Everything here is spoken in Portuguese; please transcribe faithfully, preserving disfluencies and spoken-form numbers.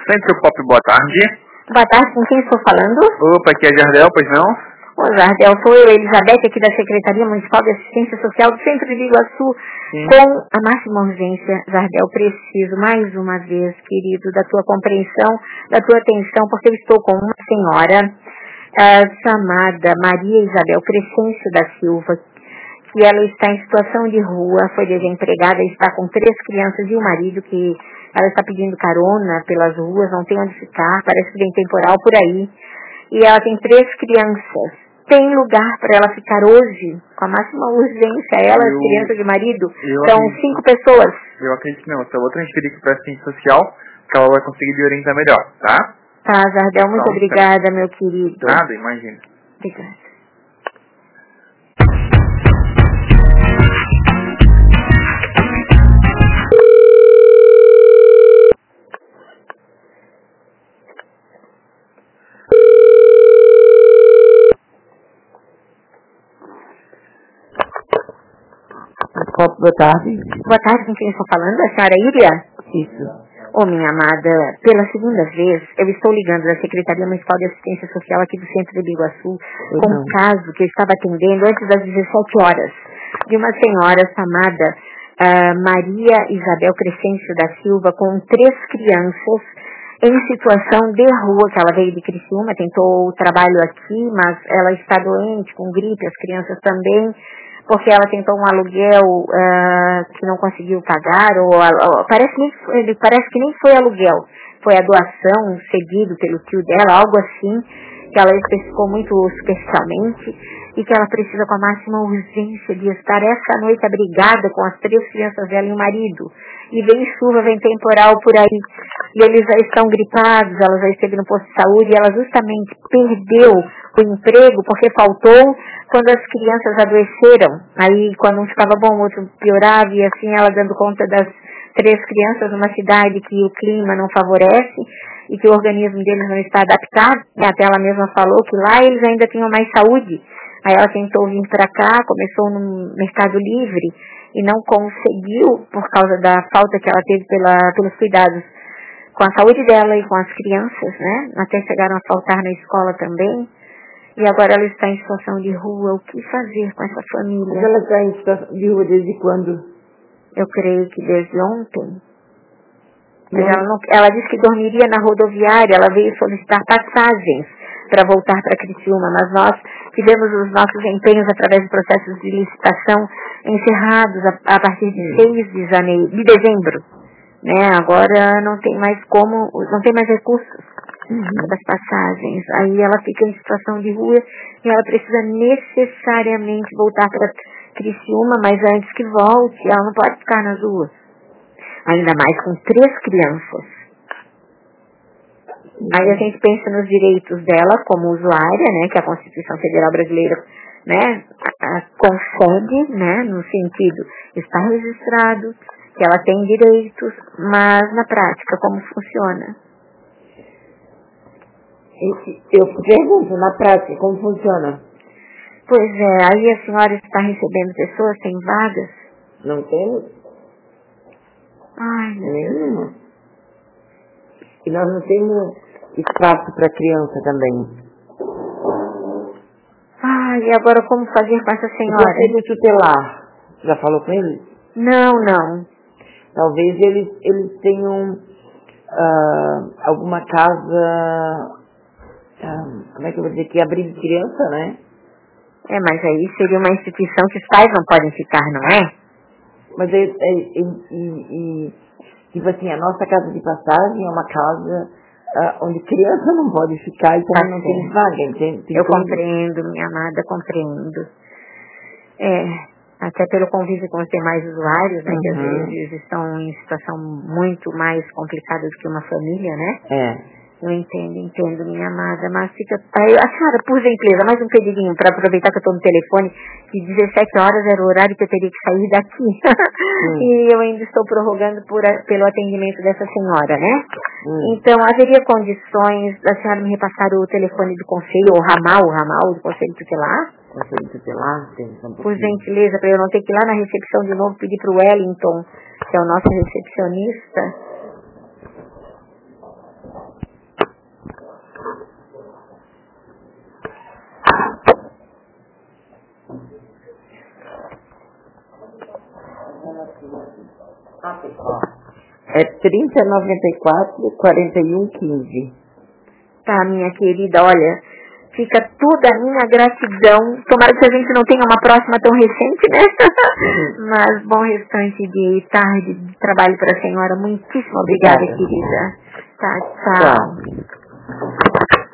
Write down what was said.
Centro Pop, boa tarde. Boa tarde, com quem estou falando? Opa, aqui é Jardel, pois não? Ô, Jardel, sou eu, Elizabeth, aqui da Secretaria Municipal de Assistência Social do Centro de Iguaçu, Sim. com a máxima urgência. Jardel, preciso mais uma vez, querido, da tua compreensão, da tua atenção, porque eu estou com uma senhora uh, chamada Maria Isabel Crescêncio da Silva, que ela está em situação de rua, foi desempregada, está com três crianças e um marido que ela está pedindo carona pelas ruas, não tem onde ficar, parece que vem temporal por aí. E ela tem três crianças. Tem lugar para ela ficar hoje, com a máxima urgência, ela, eu, as crianças e o marido? São acredito, cinco pessoas. Eu acredito que não, eu só vou transferir aqui para a assistência social, que ela vai conseguir me orientar melhor, tá? Tá, Jardel, muito então, obrigada, tá. meu querido. Nada, imagina. Obrigada. Boa tarde. Boa tarde, com quem estou falando? A senhora Iria? Isso. Ô, oh, minha amada, pela segunda vez, eu estou ligando da Secretaria Municipal de Assistência Social aqui do Centro de Iguaçu, com um caso que eu estava atendendo antes das dezessete horas, de uma senhora chamada uh, Maria Isabel Crescêncio da Silva, com três crianças em situação de rua, que ela veio de Criciúma, tentou o trabalho aqui, mas ela está doente, com gripe, as crianças também, porque ela tentou um aluguel uh, que não conseguiu pagar, ou, ou parece, nem, parece que nem foi aluguel, foi a doação cedido pelo tio dela, algo assim, que ela especificou muito superficialmente, e que ela precisa com a máxima urgência de estar essa noite abrigada com as três crianças dela e o marido. E vem chuva, vem temporal por aí, e eles já estão gripados, ela já esteve no posto de saúde, e ela justamente perdeu o emprego porque faltou quando as crianças adoeceram. Aí quando um ficava bom, o outro piorava, e assim ela dando conta das três crianças numa cidade que o clima não favorece e que o organismo deles não está adaptado. E até ela mesma falou que lá eles ainda tinham mais saúde. Aí ela tentou vir para cá, começou no Mercado Livre e não conseguiu por causa da falta que ela teve pela, pelos cuidados com a saúde dela e com as crianças, né? Até chegaram a faltar na escola também. E agora ela está em situação de rua. O que fazer com essa família? Mas ela está em situação de rua desde quando? Eu creio que desde ontem. Mas ela, não, ela disse que dormiria na rodoviária. Ela veio solicitar passagens para voltar para Criciúma. Mas nós tivemos os nossos empenhos através de processos de licitação encerrados a, a partir de seis de janeiro, de dezembro. Né? Agora não tem mais como, não tem mais recursos. Uhum. Das passagens, aí ela fica em situação de rua e ela precisa necessariamente voltar para Criciúma, mas antes que volte, ela não pode ficar nas ruas, ainda mais com três crianças. Uhum. Aí a gente pensa nos direitos dela como usuária, né, que a Constituição Federal Brasileira, né, a, a concede, né, no sentido, está registrado, que ela tem direitos, mas na prática, como funciona? Eu pergunto, na prática, como funciona? Pois é, aí a senhora está recebendo pessoas sem vagas? Não temos. Ai, meu Nenhuma. E nós não temos espaço para criança também. Ai, e agora como fazer com essa senhora? O conselho tutelar, já falou com ele? Não, não. Talvez eles, eles tenham uh, alguma casa... como é que eu vou dizer, que abrigo de criança, né? É, mas aí seria uma instituição que os pais não podem ficar, não é? Mas é, é, é, e, e, tipo assim, a nossa casa de passagem é uma casa uh, onde criança não pode ficar e também tá não tem vaga. Tem, tem eu tudo. compreendo, minha amada, compreendo. É, até pelo convívio com os demais usuários, né, uhum. que às vezes estão em situação muito mais complicada do que uma família, né? É. Eu entendo, entendo, minha amada, mas fica... A senhora, por gentileza, mais um pedidinho para aproveitar que eu estou no telefone, que dezessete horas era o horário que eu teria que sair daqui. Hum. E eu ainda estou prorrogando por, pelo atendimento dessa senhora, né? Hum. Então, haveria condições da senhora me repassar o telefone do conselho, ou ramal, o ramal do conselho tutelar? Conselho tutelar? Por gentileza, para eu não ter que ir lá na recepção de novo pedir para o Wellington, que é o nosso recepcionista. É trinta, noventa e quatro, quarenta e um, quinze. Tá, minha querida, olha, fica toda a minha gratidão. Tomara que a gente não tenha uma próxima tão recente, né? Mas bom restante de tarde de trabalho para a senhora. Muitíssimo obrigada, obrigada, querida. Tá, tchau. Tchau.